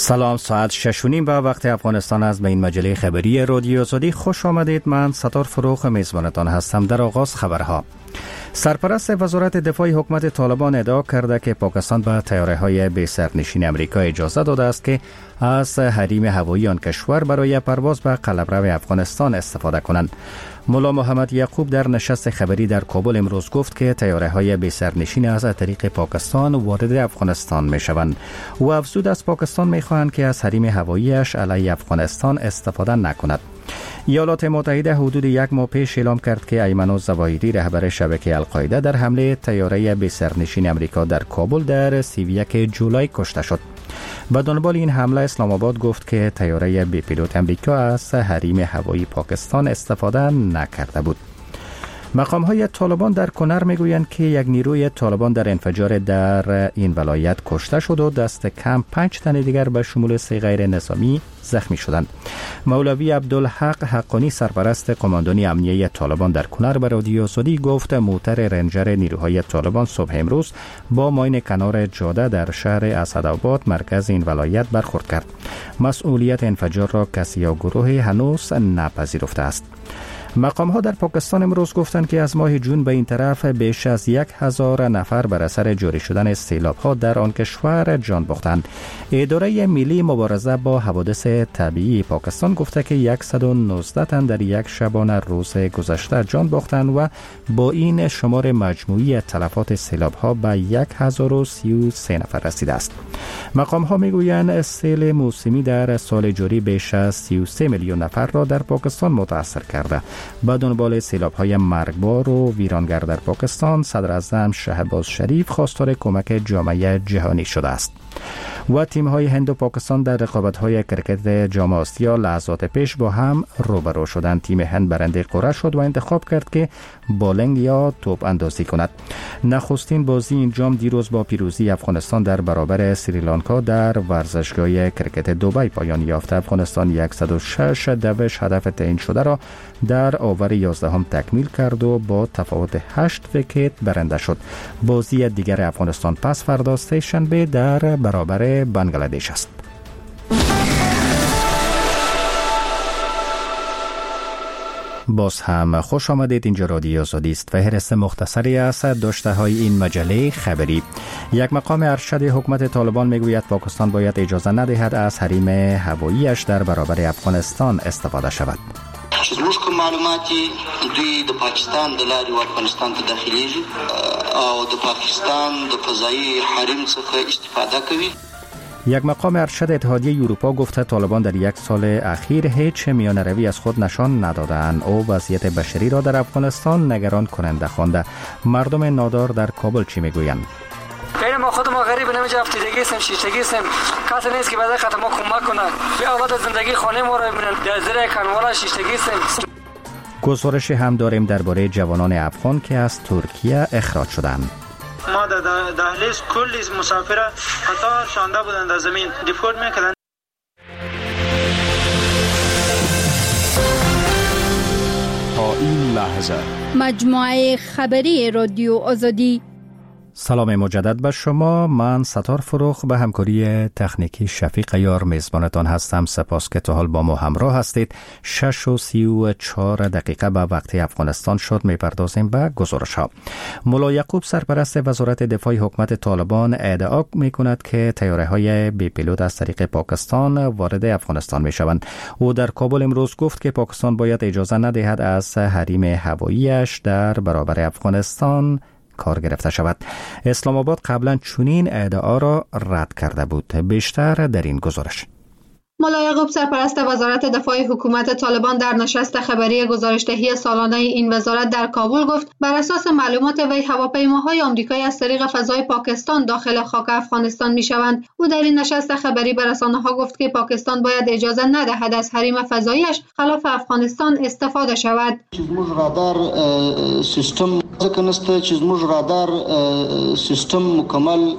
سلام، ساعت 6:30 به وقت افغانستان است. به این مجله خبری رادیو آزادی خوش آمدید. من ستار فروخ میزبانتان هستم. در آغاز خبرها: سرپرست وزارت دفاع حکومت طالبان ادعا کرده که پاکستان به طیاره‌های بی سرنشین امریکا اجازه داده است که از حریم هوایی آن کشور برای پرواز به قلمرو افغانستان استفاده کنند. ملا محمد یعقوب در نشست خبری در کابل امروز گفت که طیاره‌های بی سرنشین از طریق پاکستان وارد افغانستان می‌شوند و افزود از پاکستان می‌خواهند که از حریم هوایی‌اش علیه افغانستان استفاده نکند. ایالات متحده حدود یک ماه پیش اعلام کرد که ایمن الظواهری رهبر شبکه القاعده در حمله طیاره بی سرنشین امریکا در کابل در 31 جولای کشته شد. به دنبال این حمله اسلام آباد گفت که طیاره بی پیلوت امریکا از حریم هوایی پاکستان استفاده نکرده بود. مقام‌های طالبان در کنر میگویند که یک نیروی طالبان در انفجار در این ولایت کشته شد و دست کم 5 تن دیگر به شمول 3 غیر نظامی زخمی شدند. مولوی عبدالحق حقانی سرپرست قماندانی امنیه طالبان در کنر به رادیو آزادی گفت موتر رنجر نیروهای طالبان صبح امروز با ماین کنار جاده در شهر اسدآباد مرکز این ولایت برخورد کرد. مسئولیت انفجار را کسی یا گروهی هنوز نپذیرفته است. مقام‌ها در پاکستان امروز گفتند که از ماه جون به این طرف بیش از 1000 نفر بر اثر جاری شدن سیلاب‌ها در آن کشور جان باختند. اداره ملی مبارزه با حوادث طبیعی پاکستان گفته که 119 تن در یک شبانه روز گذشته جان باختند و با این شمار مجموعی تلفات سیلاب‌ها به 1033 نفر رسیده است. مقام‌ها میگویند سیل موسمی در سال جاری بیش از 33 میلیون نفر را در پاکستان متاثر کرده. با دنبال سیلاب‌های مرگبار و ویرانگر در پاکستان، صدر اعظم شهباز شریف خواستار کمک جامعه جهانی شده است. و تیم‌های هند و پاکستان در رقابت‌های کرکت جام آسیا لحظات پیش با هم روبرو شدند. تیم هند برنده قرعه شد و انتخاب کرد که بالنگ یا توپ اندازی کند. نخستین بازی این جام دیروز با پیروزی افغانستان در برابر سریلانکا در ورزشگاه کرکت دبی پایان یافت. افغانستان 106 دوش هدف تعیین شده را در آور 11 تکمیل کرد و با تفاوت 8 ویکت برنده شد. بازی دیگر افغانستان پس فردا سه‌شنبه در برابر بنگلادش است. باز هم خوش آمدید. اینجا رادیو آزادی است. فهرست مختصری از داشته های این مجله خبری. یک مقام ارشد حکومت طالبان میگوید پاکستان باید اجازه ندهد از حریم هواییش در برابر افغانستان استفاده شود. زموږ کوم معلوماتي دوی د پاکستان د لارې افغانستان ته داخليږي او د پاکستان د فضایی حریم څخه استفاده کوي. یک مقام ارشد اتحادیه اروپا گفته طالبان در یک سال اخیر هیچ میانه‌روی از خود نشان ندادند. او وضعیت بشری را در افغانستان نگران کننده خوانده. مردم نادار در کابل چی میگویند؟ ما خود ما غریب نمیشه، هفتگی هستیم، شیشتگی هستیم، کسی نیست که بعد خاطر ما کمک کنه. بیا اولاد زندگی خانه ما را ببینن، در زیر کنوالا شیشتگی هستیم. گزارش هم داریم درباره جوانان افغان که از ترکیه اخراج شدند. ما در دهلیز کلی مسافر قطار شانده بودند، در زمین دیپورت میکردند. تا این لحظه مجموعه خبری رادیو آزادی. سلام مجدد به شما. من ستار فروخ به همکاری تکنیکی شفیق یار میزبانتان هستم. سپاس که تا حال با ما همراه هستید. 6:34 دقیقه به وقت افغانستان شد. میپردازیم به گزارش ها. ملا یعقوب سرپرست وزارت دفاع حکومت طالبان ادعا میکند که طیاره های بی پیلوت از طریق پاکستان وارد افغانستان میشوند. او در کابل امروز گفت که پاکستان باید اجازه ندهد از حریم هواییش در برابر افغانستان کار گرفته شود. اسلام آباد قبلا چنین ادعا را رد کرده بود. بیشتر در این گزارش. ملا یعقوب سرپرست وزارت دفاع حکومت طالبان در نشست خبری گزارشدهی سالانه این وزارت در کابل گفت بر اساس معلومات وی هواپیماهای آمریکایی از طریق فضای پاکستان داخل خاک افغانستان میشوند. او در این نشست خبری به رسانه‌ها گفت که پاکستان باید اجازه ندهد از حریم فضایش خلاف افغانستان استفاده شود. زموږ رادار سیستم ځکه نشته چې زموږ رادار سیستم مکمل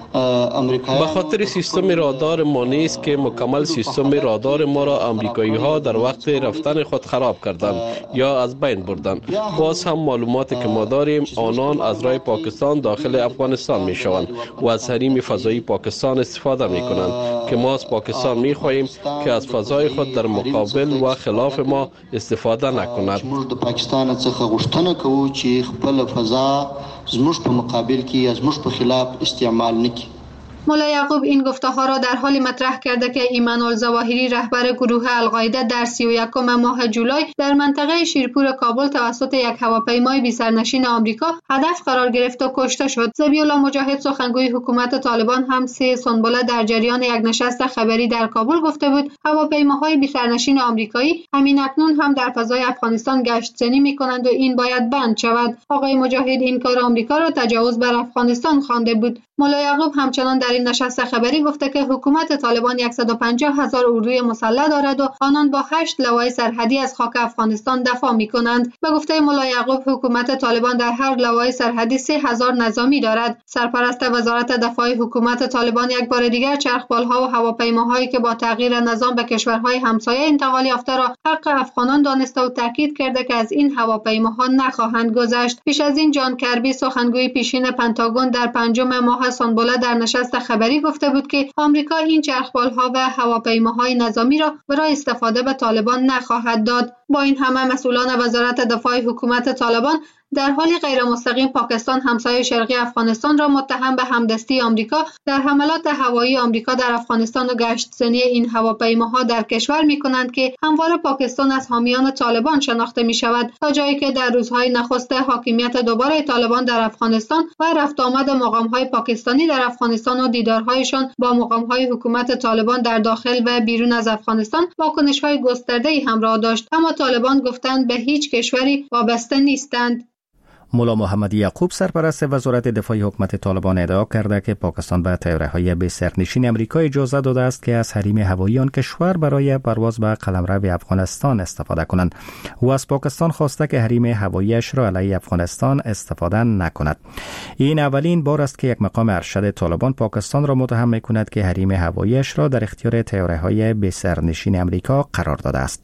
امریکایان به خاطر سیستم رادار ما نیست که مکمل سیستم رادار ما را امریکایی ها در وقت رفتن خود خراب کردند یا از بین بردند. باز هم معلوماتی که ما داریم آنان از راه پاکستان داخل افغانستان می شوند و از حریم فضایی پاکستان استفاده می کنند که ما از پاکستان می خواهیم که از فضای خود در مقابل و خلاف ما استفاده نکند. موږ د پاکستان څخه غوښتنه کوو چې خپل فضا زموږ په مقابل کې زموږ په خلاف استعمال نکړي. ملا یعقوب این گفته‌ها را در حالی مطرح کرده که ایمان الظواهری رهبر گروه القاعده در 31 ماه جولای در منطقه شیرپور کابل توسط یک هواپیمای بی‌سرنشین آمریکا هدف قرار گرفت و کشته شد. ذبیح الله مجاهد سخنگوی حکومت طالبان هم 3 سنبله در جریان یک نشست خبری در کابل گفته بود هواپیماهای بی‌سرنشین آمریکایی همین اکنون هم در فضای افغانستان گشت‌زنی می‌کنند و این باید بند شود. آقای مجاهد این کار آمریکا را تجاوز بر افغانستان خوانده بود. ملا یعقوب همچنان در این نشست خبری گفته که حکومت طالبان 150,000 اردوی مسلح دارد و آنان با 8 لوای سرحدی از خاک افغانستان دفاع می‌کنند. به گفته ملا یعقوب حکومت طالبان در هر لوای سرحدی 3,000 نظامی دارد. سرپرست وزارت دفاع حکومت طالبان یک بار دیگر چرخبال‌ها و هواپیماهایی که با تغییر نظام به کشورهای همسایه انتقال یافته را حق افغانان دانسته و تاکید کرده که از این هواپیماها نخواهند گذشت. پیش از این جان کربی سخنگوی پیشین پنتاگون در 5 ماه سنبله در نشست خبری گفته بود که آمریکا این چرخبال‌ها و هواپیماهای نظامی را برای استفاده به طالبان نخواهد داد. با این همه مسئولان وزارت دفاع حکومت طالبان در حال غیر مستقیم پاکستان همسایه شرقی افغانستان را متهم به همدستی آمریکا در حملات هوایی آمریکا در افغانستان و گشت‌زنی این هواپیماها در کشور می‌کنند که همواره پاکستان از حامیان طالبان شناخته می‌شود، تا جایی که در روزهای نخست حاکمیت دوباره طالبان در افغانستان و رفت آمد مقام‌های پاکستانی در افغانستان و دیدارهایشان با مقام‌های حکومت طالبان در داخل و بیرون از افغانستان واکنش‌های گسترده‌ای همراه داشت، اما طالبان گفتند به هیچ کشوری وابسته نیستند. ملا محمد یعقوب سرپرست وزارت دفاع حکومت طالبان ادعا کرده که پاکستان به طیاره‌های بی‌سرنشین آمریکا اجازه داده است که از حریم هوایی آن کشور برای پرواز به قلمرو افغانستان استفاده کنند و از پاکستان خواسته که حریم هواییش را علیه افغانستان استفاده نکند. این اولین بار است که یک مقام ارشد طالبان پاکستان را متهم می‌کند که حریم هواییش را در اختیار طیاره‌های بی‌سرنشین آمریکا قرار داده است.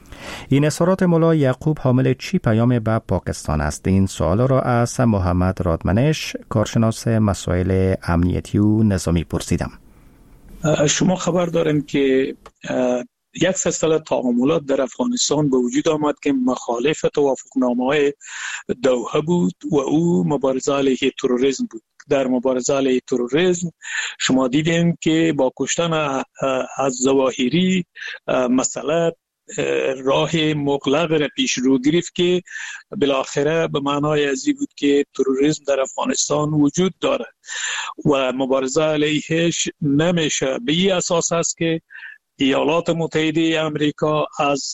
این اظهارات ملا یعقوب حامل چی پیام به پاکستان است؟ این سوال را از محمد رادمنش کارشناس مسائل امنیتی و نظامی پرسیدم. شما خبر دارین که یک سلسله تعاملات در افغانستان به وجود آمد که مخالف توافقنامه‌های دوحه بود و او مبارزه علیه تروریسم بود. در مبارزه علیه تروریسم شما دیدین که با کشتن از ظواهری مسئله راه مغلق را پیش رو گرفت که بالاخره به معنای ازی بود که تروریسم در افغانستان وجود داره و مبارزه علیهش نمیشه. به این اساس است که ایالات متحده امریکا از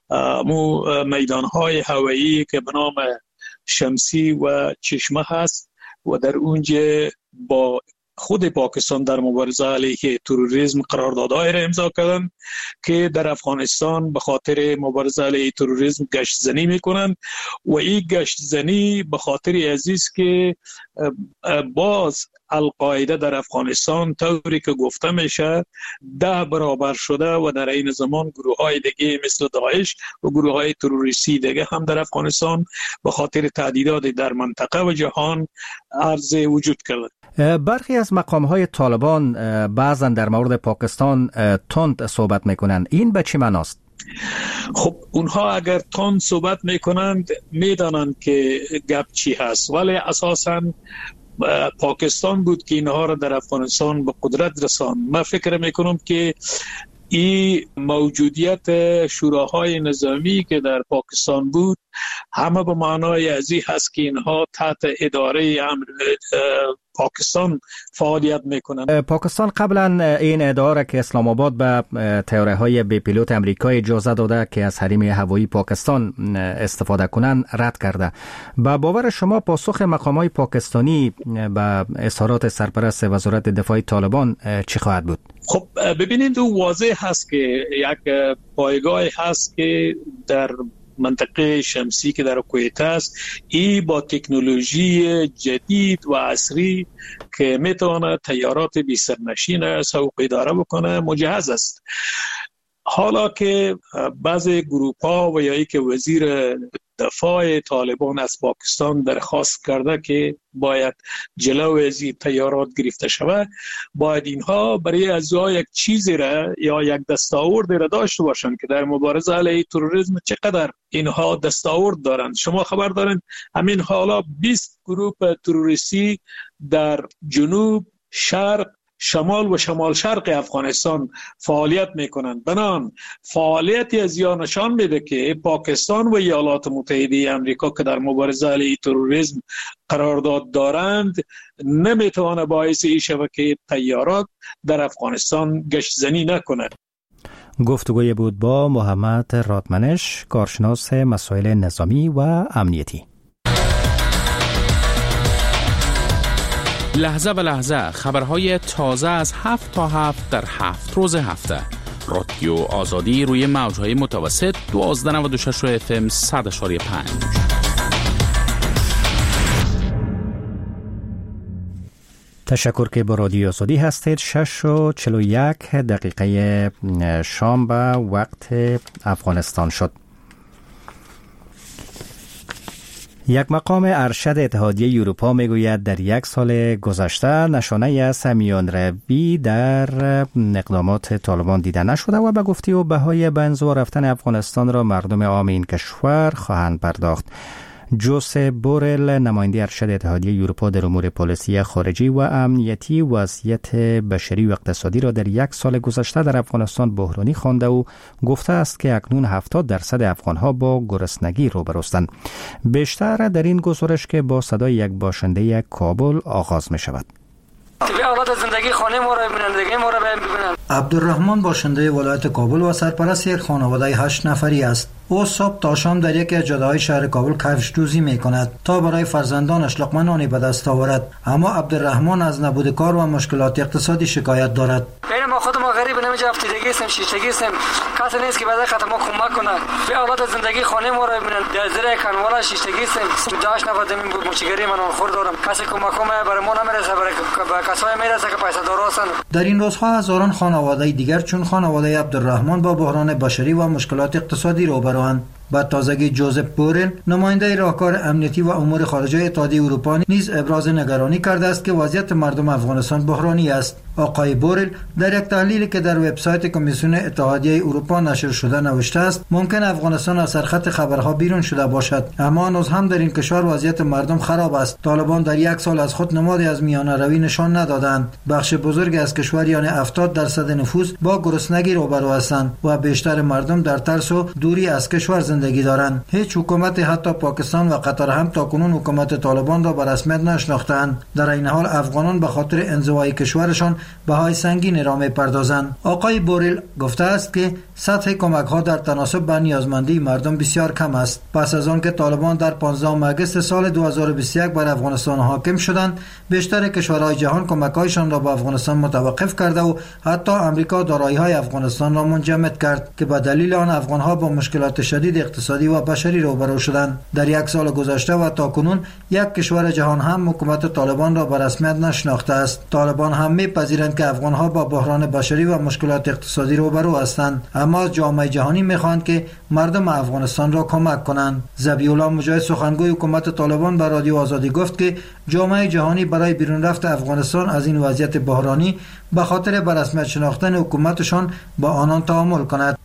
میدانهای هوایی که به نام شمسی و چشمه هست و در اونجا با خود پاکستان در مبارزه علیه تروریسم قراردادهای را امضا کردند که در افغانستان به خاطر مبارزه علیه تروریسم گشت زنی میکنند و این گشت زنی به خاطر عزیز که باز القاعده در افغانستان طوری که گفته میشه 10 برابر شده و در این زمان گروه های دیگه مثل داعش و گروه های تروریستی دیگه هم در افغانستان به خاطر تهدیدات در منطقه و جهان عرض وجود کرده. برخی از مقام‌های طالبان بعضا در مورد پاکستان تند صحبت میکنند. این به چه معناست؟ خب اونها اگر تند صحبت میکنند میدانند که گپ چی هست، ولی اساساً پاکستان بود که اینها را در افغانستان به قدرت رساند. من فکر میکنم که این موجودیت شوراهای نظامی که در پاکستان بود همه به معنای ازی هست که اینها تحت اداره پاکستان فعالیت میکنند. پاکستان قبلا این ادعا که اسلام آباد به طیاره‌های بی پیلوت آمریکایی اجازه داده که از حریم هوایی پاکستان استفاده کنند رد کرده. با باور شما پاسخ مقامات پاکستانی به اظهارات سرپرست وزارت دفاع طالبان چی خواهد بود؟ خب ببینید واضح هست که یک پایگاه هست که در منطقه شمسی که در کویت است، این با تکنولوژی جدید و عصری که میتونه طیارات بی سرنشین سوق اداره بکنه مجهز است. حالا که بعض گروپ‌ها و یا ای که وزیر دفاع طالبان از پاکستان درخواست کرده که باید جلو از این طیارات گرفته شود، باید اینها برای ازا یک چیزی را یا یک دستاورد را داشته باشند که در مبارزه علیه تروریسم چقدر اینها دستاورد دارند. شما خبر دارند همین حالا 20 گروپ تروریستی در جنوب، شرق، شمال و شمال شرق افغانستان فعالیت میکنند. بنان فعالیتی از یا نشان میده که پاکستان و ایالات متحده آمریکا که در مبارزه علیه تروریسم قرارداد دارند نمیتونه باعث این شود که طیارات در افغانستان گشت زنی نکنند. گفتگوی بود با محمد رادمنش، کارشناس مسائل نظامی و امنیتی. لحظه به لحظه خبرهای تازه از 7 تا 7 در 7 روز هفته. رادیو آزادی روی موجهای متوسط 1296 FM 100.5. تشکر که با رادیو آزادی هستید. 6:41 شام به وقت افغانستان شد. یک مقام ارشد اتحادیه اروپا میگوید در یک سال گذشته نشانه از میانروی در اقدامات طالبان دیده نشده و به گفته او بهای به انزوا رفتن افغانستان را مردم عام این کشور خواهند پرداخت. جوزپ بورل، نماینده ارشد اتحادیه اروپا در امور پالیسی خارجی و امنیتی، وضعیت بشری و اقتصادی را در یک سال گذشته در افغانستان بحرانی خوانده و گفته است که اکنون 70% افغانها با گرسنگی روبروستند. بیشتر در این گزارش که با صدای یک باشنده کابل آغاز می شود. اولاد زندگی خانه ما را ببینن، زندگی ما را ببینن. عبدالرحمن باشنده ولایت کابل و سرپرست یک خانواده 8 نفری است. او صبح تا شام در یکی از جاده‌های شهر کابل کفش دوزی می‌کند تا برای فرزندانش لقمه نانی به دست آورد. اما عبدالرحمن از نبود کار و مشکلات اقتصادی شکایت دارد. ما خود ما غریب نمی‌جا افتادگی هستیم، شیشتگی هستیم، کسی نیست که برای خاطر ما کمک کنه. به اولاد زندگی خانه ما را ببینن، در زیر کنوالا شیشتگی هستیم. داش نبودیم مچگری من خور دارم. کسی کمک کنه برای ما نمیرسه، برای کسای میرسه که پیسه دار هستند. در این روزها هزاران خانواده دیگر چون خانواده عبدالرحمن با بحران بشری و مشکلات اقتصادی روبروند. با تازگی جوزپ بورل، نماینده راهکار امنیتی و امور خارجه اتحادیه اروپا، نیز ابراز نگرانی کرده است که وضعیت مردم افغانستان بحرانی است. آقای بورل در یک تحلیلی که در وبسایت کمیسیون اتحادیه اروپا نشر شده نوشته است ممکن افغانستان از سرخط خبرها بیرون شده باشد، اما هنوز هم در این کشور وضعیت مردم خراب است. طالبان در یک سال از خود نمادی از میانروی نشان ندادند. بخش بزرگی از کشور یعنی 70% نفوس با گرسنگی روبرو هستند و بیشتر مردم در ترس و دوری از کشور زندگی دارند. هیچ حکومت حتی پاکستان و قطر هم تاکنون حکومت طالبان را به رسمیت نشناختند. در این حال افغانان به خاطر انزوای کشورشان بهای سنگینی را می‌پردازند. آقای بورل گفته است که سطح کمک‌ها در تناسب با نیازمندی مردم بسیار کم است. پس از آن که طالبان در 15 آگوست سال 2021 بر افغانستان حاکم شدند، بیشتر کشورهای جهان کمک‌هایشان را به افغانستان متوقف کرده و حتی آمریکا دارایی‌های افغانستان را منجمد کرد که به دلیل آن افغان‌ها با مشکلات شدید اقتصادی و بشری روبرو شدند. در یک سال گذشته و تاکنون یک کشور جهان هم حکومت طالبان را به رسمیت نشناخته است. طالبان هم می‌پذیرند که افغان‌ها با بحران بشری و مشکلات اقتصادی روبرو هستند، اما جامعه جهانی می‌خواهند که مردم افغانستان را کمک کنند. ذبیح الله مجاهد، سخنگوی حکومت طالبان، به رادیو آزادی گفت که جامعه جهانی برای بیرون رفت افغانستان از این وضعیت بحرانی به خاطر به رسمیت شناختن حکومتشان با آنان تعامل کند.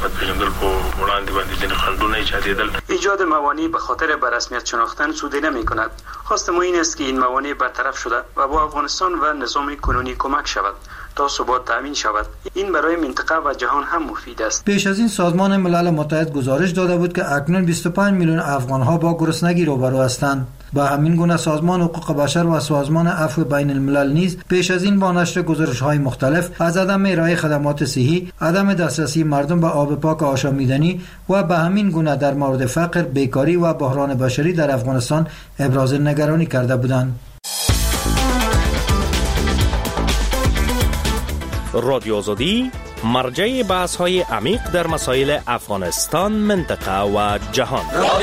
ایجاد موانع به خاطر به رسمیت شناختن سودی نمی کند. خواست ما این است که این موانع برطرف شده و با افغانستان و نظام کنونی کمک شود تا ثبات تامین شود. این برای منطقه و جهان هم مفید است. پیش از این سازمان ملل متحد گزارش داده بود که اکنون 25 میلیون افغان‌ها با گرسنگی روبرو هستند. با همین گونه سازمان حقوق بشر و سازمان عفو بین الملل نیز پیش از این با نشر گزارش‌های مختلف از عدم ارائه خدمات صحی، عدم دسترسی مردم به آب پاک آشامیدنی و به همین گونه در مورد فقر، بیکاری و بحران بشری در افغانستان ابراز نگرانی کرده بودند. رادیو آزادی مرجع بحث های عمیق در مسائل افغانستان، منطقه و جهان.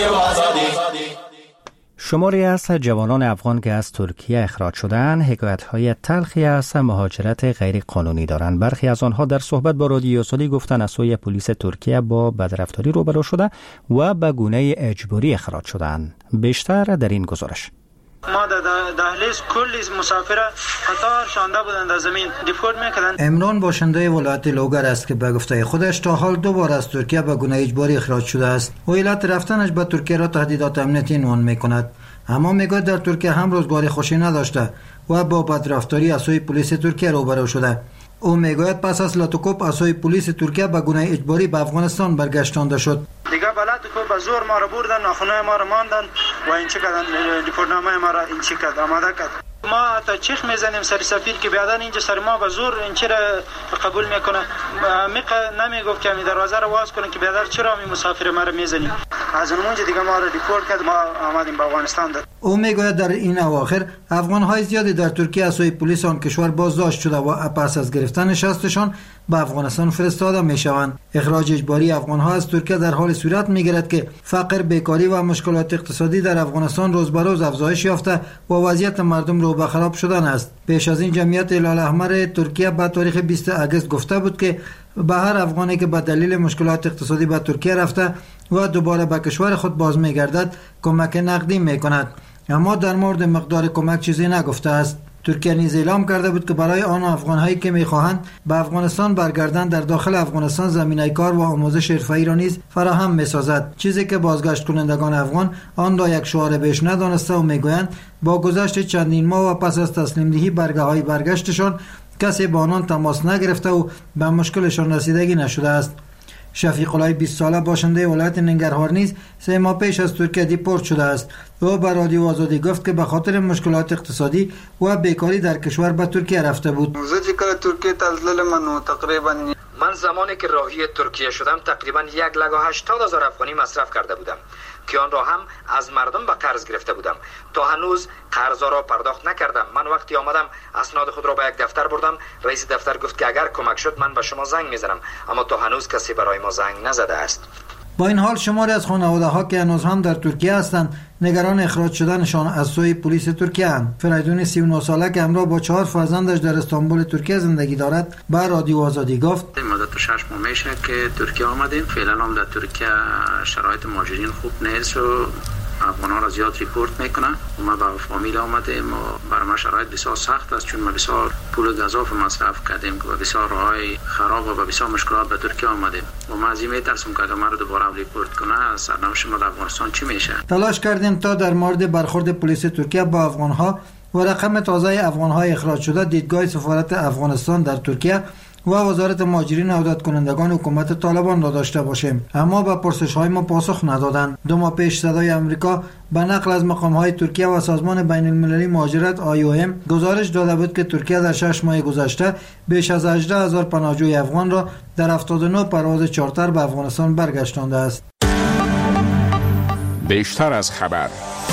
شماری از جوانان افغان که از ترکیه اخراج شدند حکایت‌های تلخی از مهاجرت غیر قانونی دارند. برخی از آنها در صحبت با رادیو سالی گفتند از سوی پلیس ترکیه با بدرفتاری روبرو شده و به گونه اجباری اخراج شدند. بیشتر در این گزارش. ما در دهلیز کلی مسافر قطار شانده بودند از زمین دیپورت میکردند. عمران باشنده ولایت لوگر است که به گفته خودش تا حال 2 بار از ترکیه به گونه اجباری اخراج شده است. و علت رفتنش به ترکیه را تهدیدات امنیتی عنوان میکند. اما میگوید در ترکیه هم روزگاری خوشی نداشته و با بدرفتاری از سوی پلیس ترکیه روبرو شده. او میگوید پس از لاتوکوپ از سوی پلیس ترکیه به گونه اجباری به افغانستان برگشتانده شد. دیگه بلد که به زور ما را بردن، ناخنای ما را ماندن و این چی کردن، دیپورتنامه ما را این چی کرد، آماده کرد. ما حتی چیخ میزنیم سر سفیر که بیادن اینجا سر ما به زور این چی را قبول میکنه. نمیگفت که این دروازه را واز کنه که بیادر چرا می مسافر ما را میزنیم. از اونجا دیگه ما را دیپورت کرد، ما آمدیم به افغانستان. او میگوید در این اواخر افغان‌های زیادی در ترکیه از سوی پلیس آن کشور بازداشت شده و پس از گرفتن شستشان به افغانستان فرستاده میشوند. اخراج اجباری افغان‌ها از ترکیه در حال صورت میگیرد که فقر، بیکاری و مشکلات اقتصادی در افغانستان روز به روز افزایش یافته و وضعیت مردم رو به خراب شدن است. پیش از این جمعیت هلال احمر ترکیه به تاریخ 20 اگست گفته بود که به هر افغانی که به دلیل مشکلات اقتصادی به ترکیه رفته و دوباره به کشور خود باز میگردد کمک نقدی میکند. اما در مورد مقدار کمک چیزی نگفته است. ترکیه نیز اعلام کرده بود که برای آن افغان‌هایی که می‌خواهند به افغانستان برگردند در داخل افغانستان زمینه کار و آموزش حرفه‌ای را نیز فراهم می‌سازد، چیزی که بازگشت کنندگان افغان آن را یک شعار بیش ندانسته و می‌گویند با گذشت چندین ماه و پس از تسلیم دهی برگه‌های برگشتشان کسی با آنان تماس نگرفته و به مشکلشان رسیدگی نشده است. شفیق الله 20 ساله باشنده ولایت ننگرهار نیز 3 ماه پیش از ترکیه دیپورت شده است. او به رادیو آزادی گفت که به خاطر مشکلات اقتصادی و بیکاری در کشور به ترکیه رفته بود. من زمانی که راهی ترکیه شدم تقریبا 1,80,000 افغانی مصرف کرده بودم که آن را هم از مردم به قرض گرفته بودم. تا هنوز قرضا را پرداخت نکردم. من وقتی آمدم اسناد خود را به یک دفتر بردم. رئیس دفتر گفت که اگر کمک شد من به شما زنگ میزنم، اما تا هنوز کسی برای ما زنگ نزده است. با این حال شماری از خانواده‌ها که هنوز هم در ترکیه هستند نگران اخراج شدنشان از سوی پلیس ترکیه اند. فریدون 39 ساله که همراه با 4 فرزندش در استانبول ترکیه زندگی دارد به رادیو آزادی گفت مدت 6 ماه میشه که ترکیه آمدیم. فعلا هم در ترکیه شرایط مهاجرین خوب نیست و افغان‌ها را زیاد ریپورت میکنن. ما با فامیل آمدیم و برای ما شرایط بسیار سخت است، چون ما بسیار پول گزاف مصرف کردیم و بسیار راههای خراب و بسیار مشکلات به ترکیه آمدیم و ما از این میترسیم که اگر ما رو دوباره ریپورت کنه سرنوشت ما در افغانستان چی میشه. تلاش کردیم تا در مورد برخورد پلیس ترکیه با افغان‌ها و رقم تازه افغان‌های اخراج شده دیدگاه سفارت افغانستان در ترکیه و وزارت مهاجرین عودت کنندگان حکومت طالبان را داشته باشیم، اما به پرسش‌های ما پاسخ ندادند. 2 ماه پیش صدای آمریکا به نقل از مقام‌های ترکیه و سازمان بین‌المللی مهاجرت IOM گزارش داده بود که ترکیه در 6 ماه گذشته بیش از 18,000 پناهجوی افغان را در 79 پرواز چارتر به افغانستان برگشتانده است. بیشتر از خبر.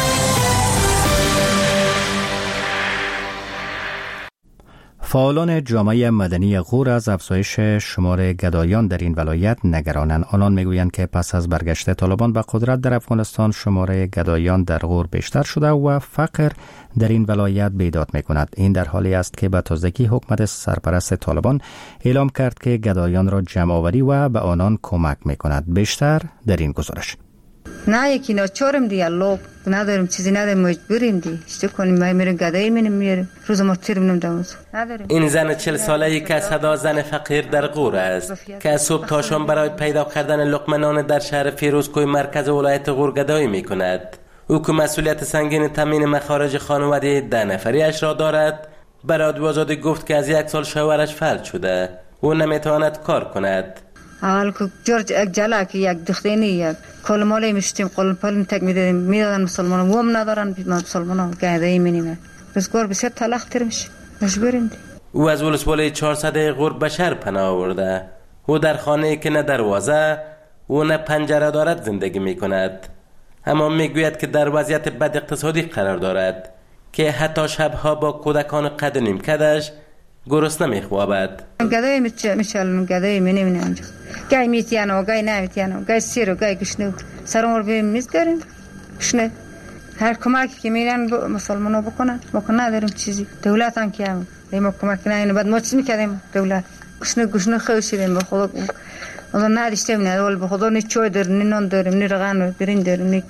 فعالان جامعه مدنی غور از افزایش شمار گدایان در این ولایت نگرانند. آنان میگویند که پس از برگشت طالبان به قدرت در افغانستان شمار گدایان در غور بیشتر شده و فقر در این ولایت بیداد میکند. این در حالی است که به تازگی حکومت سرپرست طالبان اعلام کرد که گدایان را جمع آوری و به آنان کمک میکند. بیشتر در این گزارش. نه یکی ناچارم دی الله نداریم چیزی نداریم مجبوریم دی چه کنیم ما میریم گدایی میریم روز ما تیرم نداریم. این زن 40 ساله‌ای که صدا زن فقیر در غور است که از صبح تا شام برای پیدا کردن لقمه نان در شهر فیروزکوه مرکز ولایت غور گدایی میکند. او که مسئولیت سنگین تامین مخارج خانواده 10 نفریش را دارد به رادیو آزادی گفت که از 1 سال شوهرش فلج شده او نمیتواند کار کند. اول که جورج یک جلک یک دختینی یک کلمالی میشتیم قلپل تک میدادن مسلمان و هم ندارن مسلمان گهدهی مینیم بسیار بسیار تلخ تر میشه مجبوریم. او از ولسوالی 400 غور به شهر پناه آورده. او در خانه‌ای که نه دروازه و نه پنجره دارد زندگی میکند، اما میگوید که در وضعیت بد اقتصادی قرار دارد که حتی شبها با کودکان قد و نیمکتش گرسنه میخوابد. گدای میچالن گدای نمیمونه اونجا. گای میتیانه و گای نمیتیانه، گای سیر و گای گشنه. سرمور بیم میز داریم. گشنه. هر کمکی که میرن مسلمانا بکنن نداریم چیزی. دولت هم که هم ما کمک نمیکنه. بعد ما چی میکردیم دولت؟ گشنه خوشیدیم به خدا. اون نداشتیم نه ولی به خدا نه چای داریم نه نان داریم نه رغن و برنج داریم نه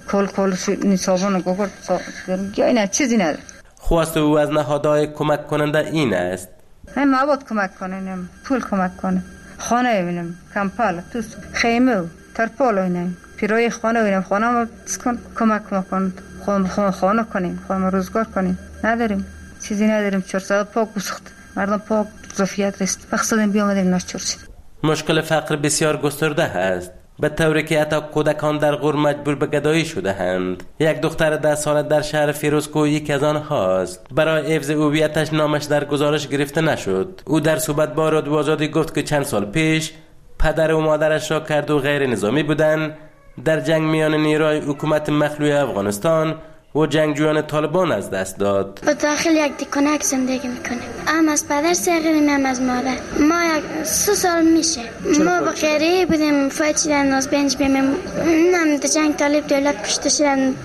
کل نه صابون و گوگل داریم. جای نه چیزی نداریم. خواست او از نهادهای کمک کننده این است. هم مواد کمک کنیم، پول کمک کنیم، خانه ببینیم، کمپال، توس، خیمه و ترپال ببینیم، پیرای خانه ببینیم، خانه ما کن کمک کنیم، خانه کنیم، خانه روزگار کنیم. نداریم، چیزی نداریم. 400 پاک بسخت، مردم پاک ظرفیت رست. بخصدیم بیامدیم ناشور شد. مشکل فقر بسیار گسترده است، به طوری که حتی کودکان در غور مجبور به گدایی شده اند. یک دختر 10 ساله در شهر فیروزکوه یکی از آنهاست. برای حفظ هویتش نامش در گزارش گرفته نشد. او در صحبت با رادیو آزادی گفت که چند سال پیش پدر و مادرش را کرد و غیر نظامی بودند در جنگ میان نیروهای حکومت مخلوع افغانستان و جنگجویان طالبان از دست داد. با داخل یک دکانک زندگی میکنیم. هم از پدر سرگریم هم از مادر. ما 3 سال میشه. ما با خیریه بودیم. فایچیدن از بنج بیمیم. نم در جنگ طالب دولت کشته شدن.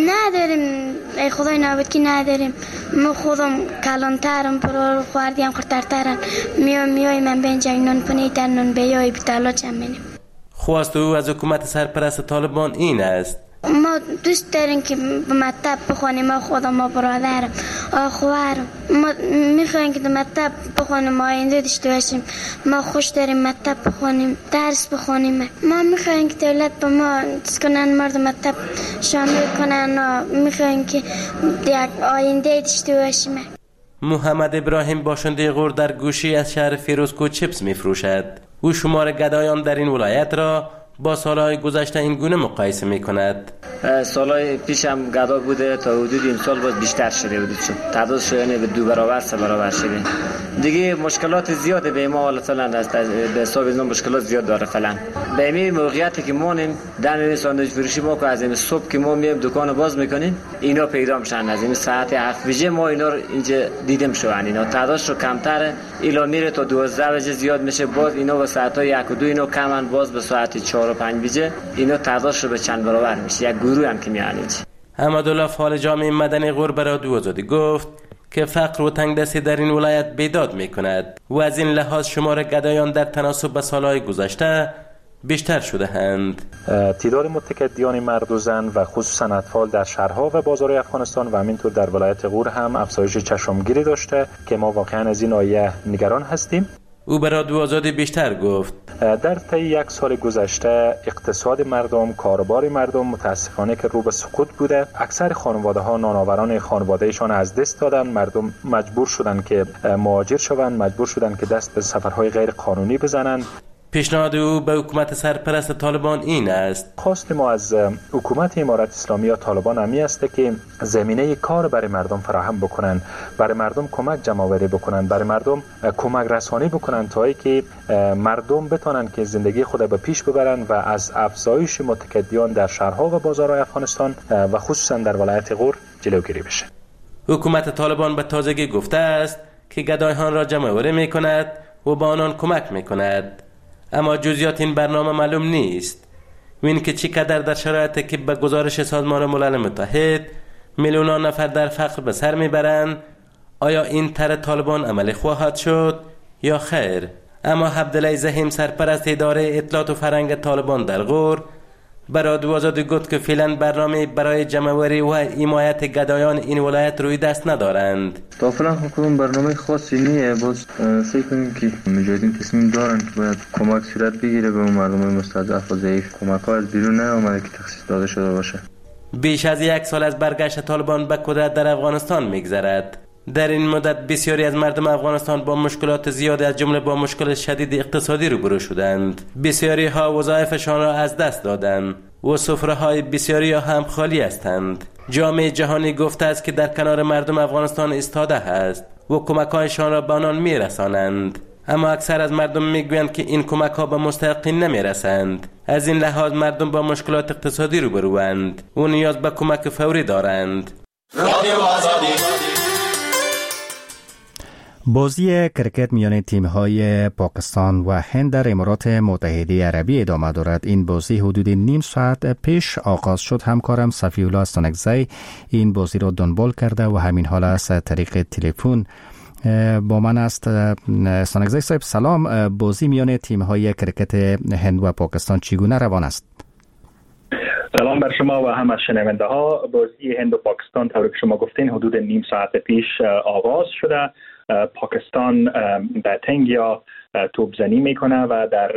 نداریم. ای خدای نابود که نداریم. ما خودم کلانترم پرار خواردیم خورترترن. میای من بنج نون پنی در نون بیایی بتالا چمینیم. خواست او از حکومت سرپرست طالبان این است. ما دوست داریم که به مکتب بخونیم. ما خودم ما برادرم خواهرم ما میخوایم که مکتب بخونیم، آینده داشته باشیم. ما خوش داریم مکتب بخونیم، درس بخونیم. ما میخوایم که دولت به ما کنن، مردم مکتب شامل کنن و میخوایم که یک آینده داشته باشیم. محمد ابراهیم باشنده غور در گوشی از شهر فیروزکوه چپس میفروشد. او شمار گدایان در این ولایت را با سالهای گذشته این گونه مقایسه میکند. سالهای پیش هم گدا بوده، تا حدود این سال باز بیشتر شده بود. تعدادش یعنی به 2 برابر 3 برابر شده. دیگه مشکلات زیاده به ما حالا فعلا است. به حساب اینا مشکلات زیاد داره فعلا. به این موقعیتی که مونیم در ساندویچ فروشی ما که از این صبح که ما میایم دکان باز میکنیم اینا پیدا میشن. از این ساعت 7 بجه ما اینا رو اینجا دیدیم شوان. اینا تعدادش رو کمتره. الا میره تا 12 بجه زیاد میشه. باز اینا به ساعت 1 و 2 اینا کمن. باز به ساعت 4 و 5 بجه اینا تعدادش رو به چند برابر میشه. یک گروه هم که میانید. احمدالله فعال جامعه مدنی غور برای رادیو آزادی گفت که فقر و تنگدستی در این ولایت بیداد میکند و از این لحاظ شمار گدایان در تناسب با سالهای گذشته بیشتر شده اند. تعداد متقدیان مرد و زن و خصوصا اطفال در شهرها و بازارهای افغانستان و همینطور در ولایت غور هم افزایش چشمگیری داشته که ما واقعا از این آیه نگران هستیم. او برای رادیو آزادی بیشتر گفت در طی 1 سال گذشته اقتصاد مردم، کاربار مردم متاسفانه که رو به سقوط بوده. اکثر خانواده ها نانآوران خانوادهشان از دست دادن. مردم مجبور شدن که مهاجر شوند، مجبور شدن که دست به سفرهای غیر قانونی بزنند. پیشنهاد او به حکومت سرپرست طالبان این است. خواست ما از حکومت امارت اسلامی یا طالبان همی است که زمینه کار برای مردم فراهم بکنن، برای مردم کمک جمع‌آوری بکنن، برای مردم کمک رسانی بکنن تا اینکه مردم بتونن که زندگی خود به پیش ببرن و از افزایش متقدیان در شهرها و بازارهای افغانستان و خصوصا در ولایت غور جلوگیری بشه. حکومت طالبان به تازگی گفته است که گدایان را جمع‌آوری می‌کند و به آنان کمک می‌کند. اما جزئیات این برنامه معلوم نیست. این که چقدر در شرایطی که به گزارش سازمان ملل متحد میلیونان نفر در فقر به سر میبرند، آیا این طرح طالبان عملی خواهد شد یا خیر؟ اما عبدالله زحیم سرپرست اداره اطلاعات و فرهنگ طالبان در غور برای رادیو آزادی گفت که فعلا برنامه برای جمع‌آوری و حمایت گدایان این ولایت روی دست ندارند. تا فعلا حکومت برنامه خاصی نیست. باز فکر کنیم که مجاهدین تصمیم دارن که باید کمک صورت بگیره به مردم مستضعف و ضعیف. کمک‌ها از بیرون نیامده که تخصیص داده شده باشه. بیش از 1 سال از برگشت طالبان به قدرت در افغانستان میگذرد. در این مدت بسیاری از مردم افغانستان با مشکلات زیادی از جمله با مشکل شدید اقتصادی روبرو شدند. بسیاری ها وظایفشان را از دست دادند و سفره‌های بسیاری هم خالی هستند. جامعه جهانی گفته است که در کنار مردم افغانستان ایستاده است و کمک‌هایشان را به آنان میرسانند. اما اکثر از مردم میگویند که این کمک‌ها به مستحقین نمیرسند. از این لحاظ مردم با مشکلات اقتصادی روبروند و نیاز به کمک فوری دارند. بازی کرکت میان تیم‌های پاکستان و هند در امارات متحده عربی ادامه دارد. این بازی حدود نیم ساعت پیش آغاز شد. همکارم صفی‌الله استانکزی این بازی را دنبال کرده و همین حال از طریق تلفن با من است. استانکزی صاحب سلام. بازی میان تیم‌های کرکت هند و پاکستان چگونه روان است؟ سلام بر شما و هم از شنونده ها. بازی هند و پاکستان طوری که شما گفتین حدود نیم ساعت پیش آغاز شده. پاکستان بتینگ یا توپزنی میکنه و در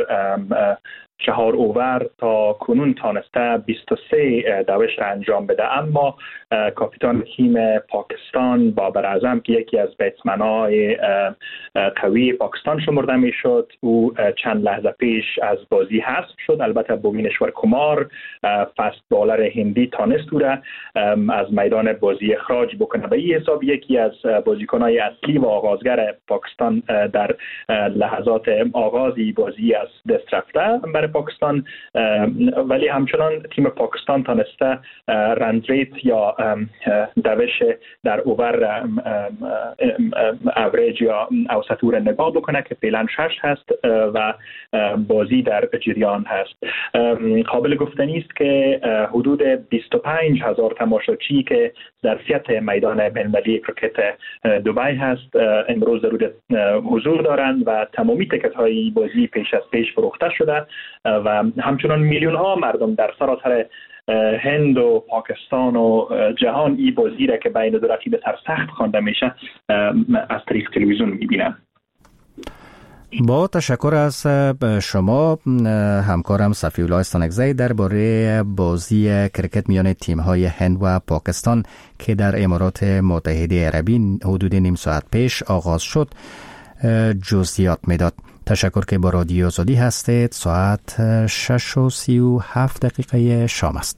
4 اوور تا کنون تانسته 23 دوش را انجام بده، اما کاپیتان تیم پاکستان بابر اعظم که یکی از بیتسمن‌های قوی پاکستان شمرده میشد، او چند لحظه پیش از بازی حذف شد. البته بوینشور کمار فست بالر هندی تانست او را از میدان بازی اخراج بکنه. به این حساب یکی از بازیکن‌های اصلی و آغازگر پاکستان در لحظات آغازی بازی از دست رفته برای پاکستان، ولی همچنان تیم پاکستان تانسته رن ریت یا دوش در اوور اوریج یا اوسط او نگاه بکنه که فعلا 6 هست و بازی در جریان هست. قابل گفتنی است که حدود 25,000 تماشاچی که ظرفیت میدان بین‌المللی کرکت دبی هست امروز در حضور دارند و تمامی تیکت های بازی پیش از پیش فروخته شده و همچنان میلیون ها مردم در سراسر هند و پاکستان و جهان این بازی را که بین دو رقیب سرسخت خوانده میشه از طریق تلویزیون میبینن. با تشکر از شما همکارم صفی‌الله استانکزی درباره بازی کرکت میان تیم‌های هند و پاکستان که در امارات متحده عربی حدود نیم ساعت پیش آغاز شد جزئیات میداد. تشکر که با رادیو آزادی هستید. ساعت 6:37 شام است.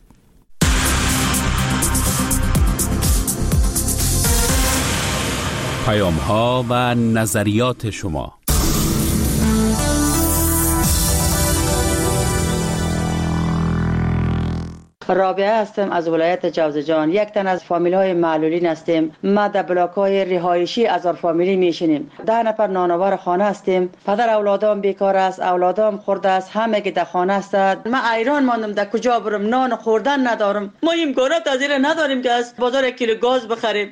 پیام‌ها و نظریات شما. رابعه هستم از ولایت جوزجان. یک تن از فامیل های معلولین هستیم. ما در بلاک های رهایشی هزار فامیلی میشینیم. 10 نفر نانوار خانه هستیم. پدر اولادام بیکار است، اولادام خورده است، همه که در خانه است. من ایران ماندم، در کجا برم؟ نان خوردن ندارم. ما امکانات از این نداریم که از بازار 1 کیلو گاز بخریم.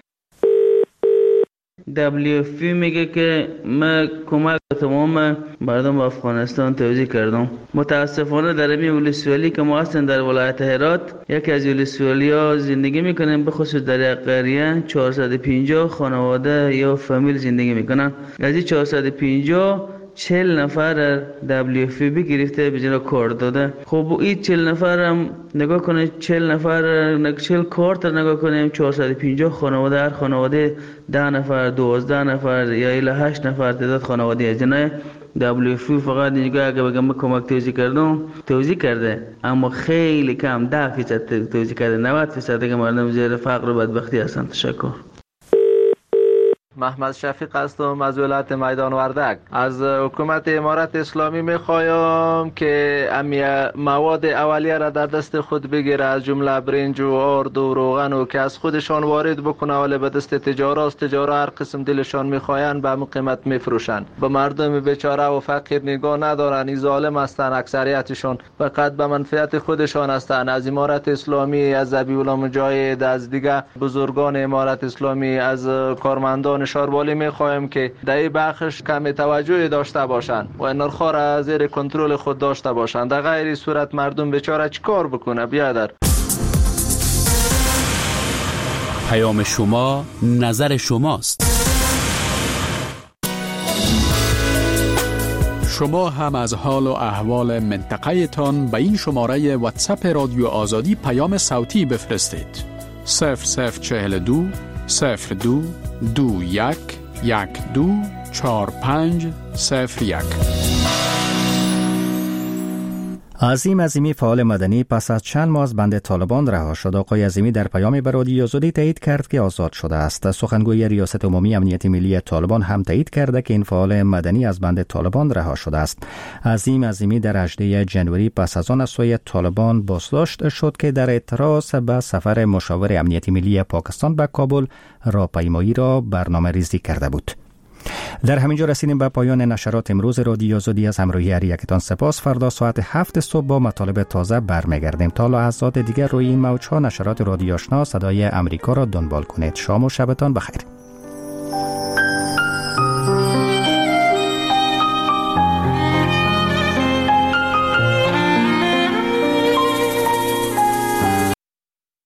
WFP میگه که من کمک تمام مردم افغانستان توزیع کردم. متاسفانه در این ولسوالی که ما هستیم در ولایت هرات، یکی از ولسوالی ها زندگی میکنیم، به خصوص در قریه 450 خانواده یا فامیل زندگی میکنن. از این 450 40 نفر WFP گرفته به جنا کار داده. خب این 40 نفر هم نگاه کنه، 40 نفر 40 کارت نگاه کنیم، 450 خانواده، هر خانواده 10 نفر 12 نفر یا الی 8 نفر تعداد خانواده از جنای WFP فقط اینجا اگه بگم کمک توزیع کرده، اما خیلی کم 10% توزیع کرده. 90% که مردم زیر فقر و بدبختی هستن. تشکر. محمد شفیق هستم از ولایت میدان وردک. از حکومت امارت اسلامی میخوایم که مواد اولیه را در دست خود بگیره، از جمله برنج و آرد و روغن و که از خودشان وارد بکنه، ولی به دست تجارا هر قسم دلشان میخواین به همون قیمت میفروشن. به مردم بیچاره و فقیر نگاه ندارن. این ظالم هستن، اکثریتشون فقط به منفعت خودشان هستن. از امارت اسلامی، از ذبیح‌الله مجاهد، از دیگه بزرگان امارت اسلامی، از کارمندان شاربالی میخوایم که در این بخش کم توجه داشته باشند و نرخ‌ها را زیر کنترل خود داشته باشند. در غیر صورت مردم بیچاره چیکار بکنه؟ بیادر. پیام شما نظر شماست. شما هم از حال و احوال منطقه تان به این شماره واتساپ رادیو آزادی پیام صوتی بفرستید. 0042 02 21 12 45 01. عظیمی فعال مدنی پس از چند ماه از بند طالبان رها شد. آقای عظیمی در پیامی به رادیو آزادی تایید کرد که آزاد شده است. سخنگوی ریاست عمومی امنیت ملی طالبان هم تایید کرده که این فعال مدنی از بند طالبان رها شده است. عظیمی در 18 جنوری پس از آن از سوی طالبان بازداشت شد که در اعتراض به سفر مشاور امنیت ملی پاکستان به کابل راهپیمایی را برنامه ریزی کرده بود. در همینجا رسیدیم به پایان نشرات امروز رادیو آزادی. از همراهی هر یکتان سپاس. فردا ساعت 7 صبح با مطالب تازه برمیگردیم. تا لحظات دیگر روی این موج‌ها نشرات رادیو آشنا صدای امریکا را دنبال کنید. شام و شبتان بخیر.